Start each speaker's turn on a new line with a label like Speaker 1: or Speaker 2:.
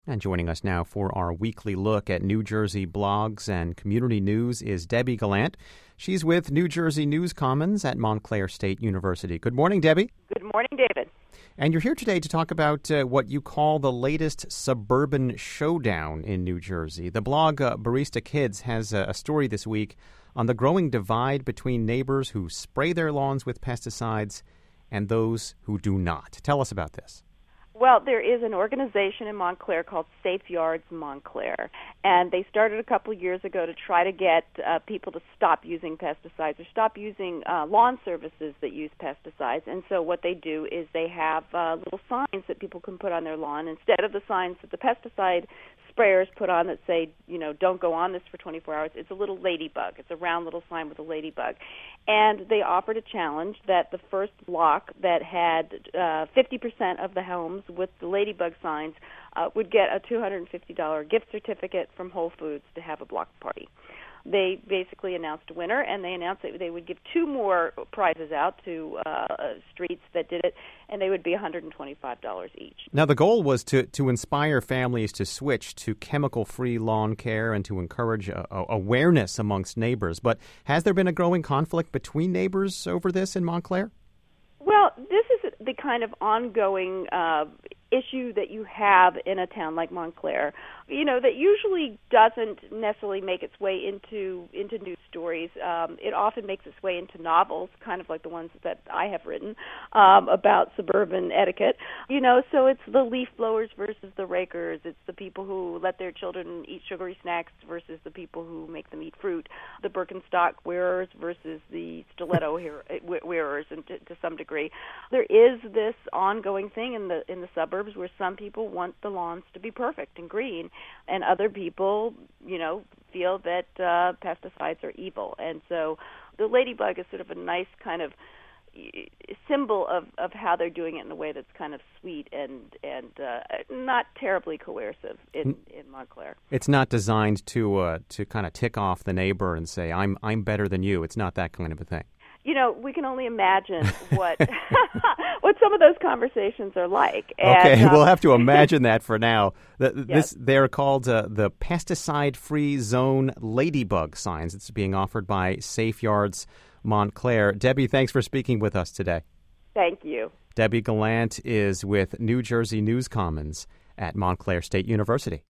Speaker 1: And joining us now for our weekly look at New Jersey blogs and community news is Debbie Gallant. She's with New Jersey News Commons at Montclair State University. Good morning, Debbie.
Speaker 2: Good morning, David.
Speaker 1: And you're here today to talk about what you call the latest suburban showdown in New Jersey. The blog Barista Kids has a story this week on the growing divide between neighbors who spray their lawns with pesticides and those who do not. Tell us about this.
Speaker 2: Well, there is an organization in Montclair called Safe Yards Montclair, and they started a couple years ago to try to get people to stop using pesticides or stop using lawn services that use pesticides. And so what they do is they have little signs that people can put on their lawn instead of the signs that the pesticide sprayers put on that say, don't go on this for 24 hours. It's a little ladybug. It's a round little sign with a ladybug. And they offered a challenge that the first block that had 50% of the homes with the ladybug signs would get a $250 gift certificate from Whole Foods to have a block party. They basically announced a winner, and they announced that they would give two more prizes out to streets that did it, and they would be $125 each.
Speaker 1: Now, the goal was to inspire families to switch to chemical-free lawn care and to encourage awareness amongst neighbors. But has there been a growing conflict between neighbors over this in Montclair?
Speaker 2: Well, this is the kind of ongoing issue that you have in a town like Montclair, that usually doesn't necessarily make its way into news stories. It often makes its way into novels, kind of like the ones that I have written about suburban etiquette. So it's the leaf blowers versus the rakers. It's the people who let their children eat sugary snacks versus the people who make them eat fruit. The Birkenstock wearers versus the stiletto wearers, and to some degree. There is this ongoing thing in the suburbs where some people want the lawns to be perfect and green, and other people, feel that pesticides are evil. And so the ladybug is sort of a nice kind of symbol of how they're doing it in a way that's kind of sweet and not terribly coercive in Montclair.
Speaker 1: It's not designed to kind of tick off the neighbor and say, I'm better than you. It's not that kind of a thing.
Speaker 2: We can only imagine what what some of those conversations are like.
Speaker 1: Okay, we'll have to imagine that for now. They're called the pesticide-free zone ladybug signs. It's being offered by Safe Yards Montclair. Debbie, thanks for speaking with us today.
Speaker 2: Thank you.
Speaker 1: Debbie Gallant is with New Jersey News Commons at Montclair State University.